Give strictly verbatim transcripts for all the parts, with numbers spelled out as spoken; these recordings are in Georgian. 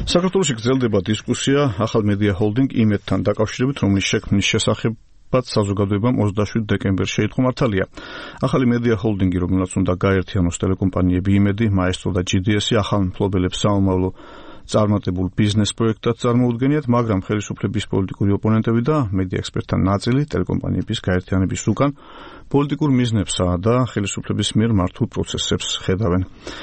საქართველოში გრძელდება დისკუსია ახალ მედია ჰოლდინგ იმედთან დაკავშირებით, რომლის შექმნის შესახებაც საზოგადოებამ ოცდაშვიდ დეკემბერს შეიტყო მართალია. ახალი მედია ჰოლდინგი, რომელსაც უნდა გაერთიანოს ტელეკომპანიები იმედი, მაესტრო და ჯი დი ესი, ახალ მფლობელებს საომავლო წარმატებულ ბიზნეს პროექტად წარმოუდგენიათ, მაგრამ ხელისუფლების პოლიტიკური ოპონენტები და მედია ექსპერტთა ნაწილი ტელეკომპანიების გაერთიანების უკან პოლიტიკურ მიზნებსა და ხელისუფლების მიერ მართულ პროცესებს ხედავენ.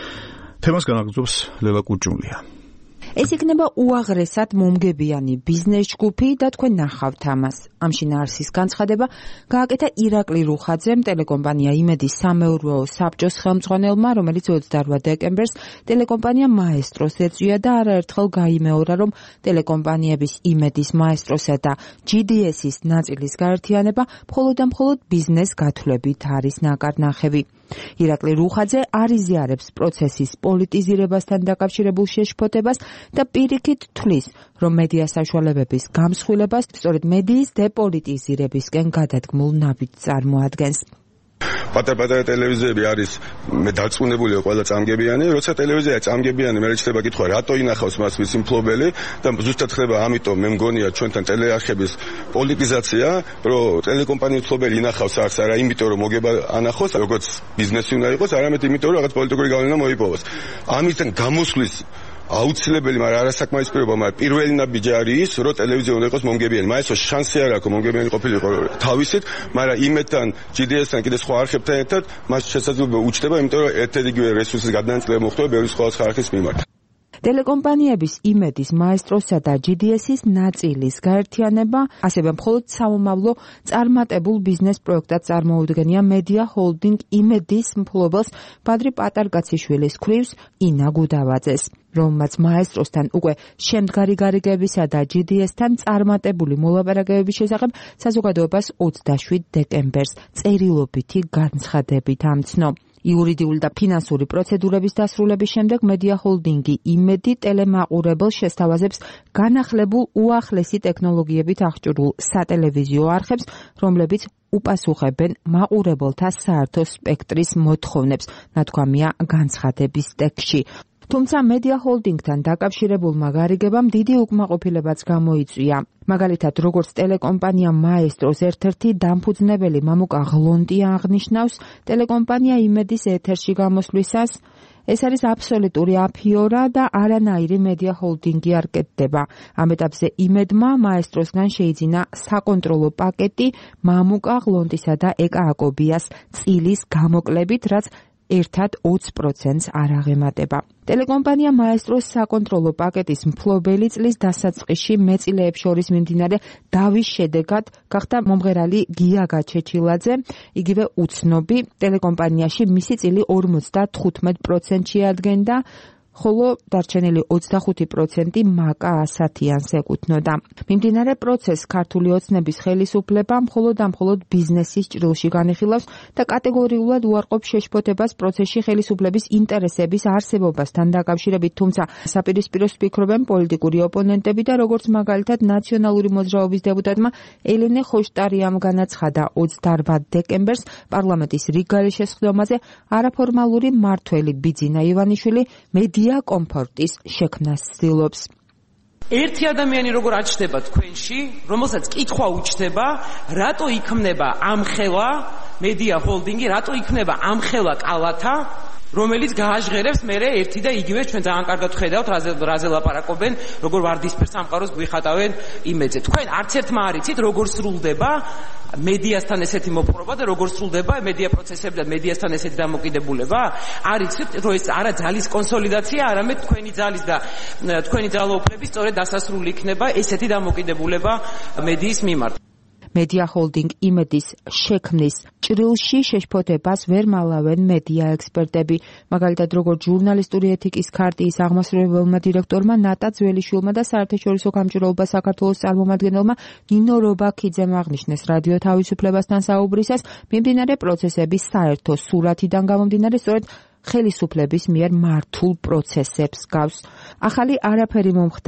თემას განაგრძობს ლელა კუჭულია. ეს იქნება უაღრესად მომგებიანი ბიზნეს ჯგუფი და თქვენ ნახავთ ამას. ამ შინაარსის განცხადება გააკეთა ირაკლი რუხაძემ, ტელეკომპანია იმედის სამეურვეო საბჭოს ხელმძღვანელმა, რომელიც ოცდაორ დეკემბერს ტელეკომპანია მაესტროს ეწვია და არაერთხელ გაიმეორა, რომ ტელეკომპანიების იმედის, მაესტროსა და ჯი დი ესის ნაწილის გაერთიანება მხოლოდ და მხოლოდ ბიზნეს გათვლებით არის ნაკარნახევი. ირაკლი რუხაძე არ იზიარებს პროცესის პოლიტიზირებასთან დაკავშირებულ შეშფოთებას და პირიქით თვლის, რომ მედია საშუალებების გამსხვილებას სწორედ მედიის დეპოლიტიზირებისკენ გადადგმულ ნაბიჯს წარმოადგენს. პატარ-პატარა ტელევიზიები არის მე დარწმუნებული ყველა წამგებიანი, როცა ტელევიზია წამგებიანი, მე რჩება კითხვა, რატო ინახავს მას მისი მფლობელი და ზუსტად ხდება ამიტომ მე მგონია ჩვენთან ტელეარხების პოლიტიზაცია, რომ ტელეკომპანიის მფლობელი ინახავს არც არა იმიტომ რომ მოგება ანახოს, როგორც ბიზნესი უნდა იყოს, არამედ იმიტომ რომ რაღაც პოლიტიკური გავლენა მოიპოვოს. ამისგან გამოსვლის აუცილებელი, მაგრამ არასაკმარის პირობა, მაგრამ პირველი ნაბიჯი არის ის, რომ ტელევიზია უნდა იყოს მომგებიანი. მაესო შანსი არ აქვს მომგებიანი ყოფილიყო თავისით, მაგრამ იმედთან, ჯი დი ესთან კიდე სხვა არხებთან ერთად მას შესაძლებლობა უჩნდება, იმიტომ რომ ერთ-ერთიგივე რესურსის გადანაწილება მოხდება ბევრი სხვა არხის მიმართ. ტელეკომპანიების იმედის, მაესტროსა და ჯი დი ესის ნაწილის გაერთიანება ასევე მხოლოდ საომავლო წარმატებულ ბიზნეს პროექტად წარმოუდგენია მედია ჰოლდინგ იმედის მფლობელს ბადრი პატარკაციშვილის ქვრივს ინა გუდავაძეს, რომელმაც მაესტროსთან უკვე შემდგარი გარიგებისა და ჯი დი ესთან წარმატებული მოლაპარაკებების შესახებ საზოგადოებას ოცდაშვიდ დეკემბერს წერილობითი განცხადებით ამცნო. იურიდიული და ფინანსური პროცედურების დასრულების შემდეგ მედია ჰოლდინგი იმედი ტელემაყურებელს შესთავაზებს განახლებულ უახლესი ტექნოლოგიებით აღჭურვილ სატელევიზიო არხებს, რომლებიც უპასუხებენ მაყურებელთა საერთო სპექტრის მოთხოვნებს, ნათქვამია განცხადების ტექსტში. თუმცა მედია ჰოლდინგთან დაკავშირებულმა გარიგებამ დიდი უკმაყოფილებაც გამოიწვია. მაგალითად, როგორც ტელეკომპანია მაესტროს ერთ-ერთი დამფუძნებელი მამუკა ღლონტია აღნიშნავს, ტელეკომპანია იმედის ეთერში გამოსვლისას ეს არის აბსოლუტური აფიორა და არანაირი მედია ჰოლდინგი არ კეთდება. ამ ეტაპზე იმედმა მაესტროსგან შეიძინა საკონტროლო პაკეტი მამუკა ღლონტისა და ეკა აკობიას წილის გამოკლებით, რაც ერთად ოცი პროცენტს არ აღემატება. ტელეკომპანია მაესტროს საკონტროლო პაკეტის მფლობელი წლის დასაწყისში მეწილეებს შორის მიმდინარე დავის შედეგად გახდა მომღერალი გია გაჩეჩილაძე, იგივე უცნობი. ტელეკომპანიაში მისი წილი ორმოცდათხუთმეტ პროცენტს შეადგენდა, ხოლო დარჩენილი ოცდახუთი პროცენტი მაკა ასათიანს ეკუთვნოდა. მიმდინარე პროცესს ქართული ოცნების ხელისუფლება მხოლოდ და მხოლოდ ბიზნესის ჭრილში განიხილავს და კატეგორიულად უარყოფს შეშფოთებას პროცესში ხელისუფლების ინტერესების არსებობასთან დაკავშირებით, თუმცა საპირისპიროს ფიქრობენ პოლიტიკური ოპონენტები და როგორც მაგალითად ნაციონალური მოძრაობის დეპუტატმა ელენე ხოშტარიამ განაცხადა ოცდაორ დეკემბერს პარლამენტის რიგ შესხდომაზე არაფორმალური მმართველი ბიძინა ივანიშვილი მედია კომფორტის შექმნას ცდილობს. ერთი ადამიანი როგორ აჩნდება თქვენში, რომელსაც კითხვა უჩნდება, რატო იქმნება ამხელა მედია ჰოლდინგი, რატო იქმნება ამხელა კალათა, რომელიც გააჟღერებს მერე ერთი და იგივე ჩვენ ძალიან კარგად ხედავთ, რაზე რაზე ლაპარაკობენ, როგორ ვარდისფერ სამყაროს გვიხატავენ იმედზე. თქვენ არც ერთმა არ იცით, როგორ სრულდება მედიასთან ესეთი მოპყრობა და როგორ სრულდება მედია პროცესები და მედიასთან ესეთი დამოკიდებულება? არ იცით, რომ ეს არა ძალის კონსოლიდაცია, არამედ თქვენი ძალის და თქვენი ძალაუფლების სწორედ დასასრული იქნება ესეთი დამოკიდებულება მედიის მიმართ. მედია ჰოლდინგ იმედის შექმნის ჭრილში შეშფოთებას ვერ მალავენ მედია ექსპერტები. მაგალითად, როგორც ჟურნალისტური ეთიკის ქარტიის აღმასრულებელმა დირექტორმა ნატა ძველიშვილმა და საერთაშორისო გამჭირველობა საქართველოს წარმომადგენელმა ნინო რობაქიძემ აღნიშნეს რადიო თავისუფლებასთან საუბრისას, მიმდინარე პროცესების საერთო სურათიდან გამომდინარე სწორედ ხელისუფლების მიერ მართულ პროცესებს გავს. ახალი არაფერი მომხდარა.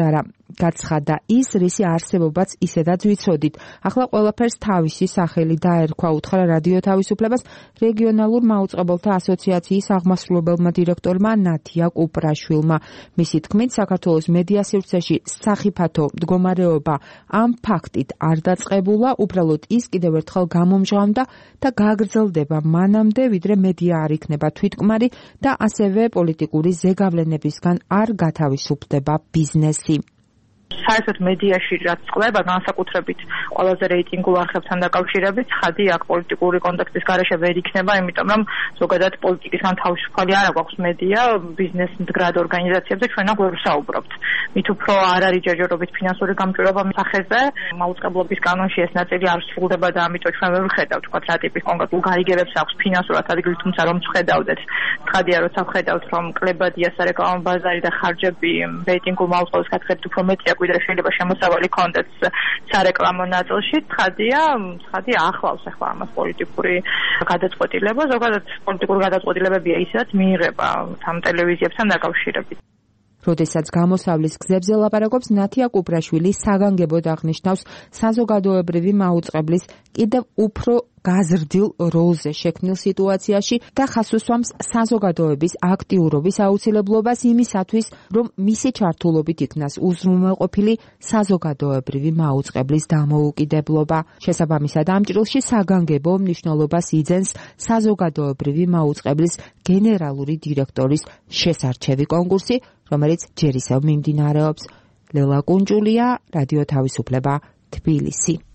გაცხადა ის, რისი არსებობაც ისედაც ვიცოდით. ახლა ყველაფერს თავისი სახელი დაერქვა, უთხრა რადიო თავისუფლებას რეგიონალურ მაუწყებელთა ასოციაციის აღმასრულებელმა დირექტორმა ნათია კუპრაშვილმა. მისი თქმით, საქართველოს მედია სივრცეში სახიფათო მდგომარეობა ამ ფაქტით არ დაწყებულა, უბრალოდ ის კიდევ ერთხელ გამომჟღავნდა და გაგრძელდება მანამდე, ვიდრე მედია არ იქნება თვითკმარი და ასევე პოლიტიკური ზეგავლენებისგან არ გათავისუფლდება ბიზნესი. საერთოდ მედიაში რაც წყდება განსაკუთრებით ყველაზე რეიტინგულ არხებთან დაკავშირებით ხადი აქ პოლიტიკური კონტექსტის გარეშე ვერ იქნება, იმიტომ რომ ზოგადად პოლიტიკისგან თავისუფალი არ აქვს მედია ბიზნეს მდგრად ორგანიზაციებზე ჩვენ აქ ვერ ვსაუბრობთ. მით უფრო არ არის ჯერჯერობით ფინანსური გამჭვირვალობა სახეზე, მაუწყებლობის კანონში ეს ნაწილი არ სრულდება და ამიტომ ჩვენ ვერ ვხედავთ თქვა რა ტიპის კონკრეტულ გარიგებებს აქვს ფინანსურად ადგილი, თუმცა რომ ვხედავდეთ ხადია როცა ვხედავთ რომ კლებადია სარეკლამო ბაზარი და ხარჯები რეიტინგულ მაუწყებელს გათხრებით უფრო მეტია ვიდრე შეიძლება შემოსავალი კონდეთ სარეკლამო ნაწილში, ცხადია, ცხადია ახლავს ახლა ამას პოლიტიკური გადაწყვეტილება, ზოგადად პოლიტიკური გადაწყვეტილებებია ისედაც მიიღება ამ ტელევიზიებთან დაკავშირებით. როდესაც გამოსავლის გზებზე ლაპარაკობს, ნათია კუპრაშვილი საგანგებოდ აღნიშნავს საზოგადოებრივი მაუწყებლის კიდევ უფრო გაზრდილ როლზე შექმნილ სიტუაციაში და ხაზს უსვამს საზოგადოების აქტიურობის აუცილებლობას იმისათვის, რომ მისი ჩართულობით იქნას უზრუნველყოფილი საზოგადოებრივი მაუწყებლის დამოუკიდებლობა. შესაბამისად ამ ჭრილში საგანგებო მნიშვნელობას იძენს საზოგადოებრივი მაუწყებლის გენერალური დირექტორის შესარჩევი კონკურსი, რომელიც ჯერ ისევ მიმდინარეობს. ლელა კუნჯულია, რადიო თავისუფლება, თბილისი.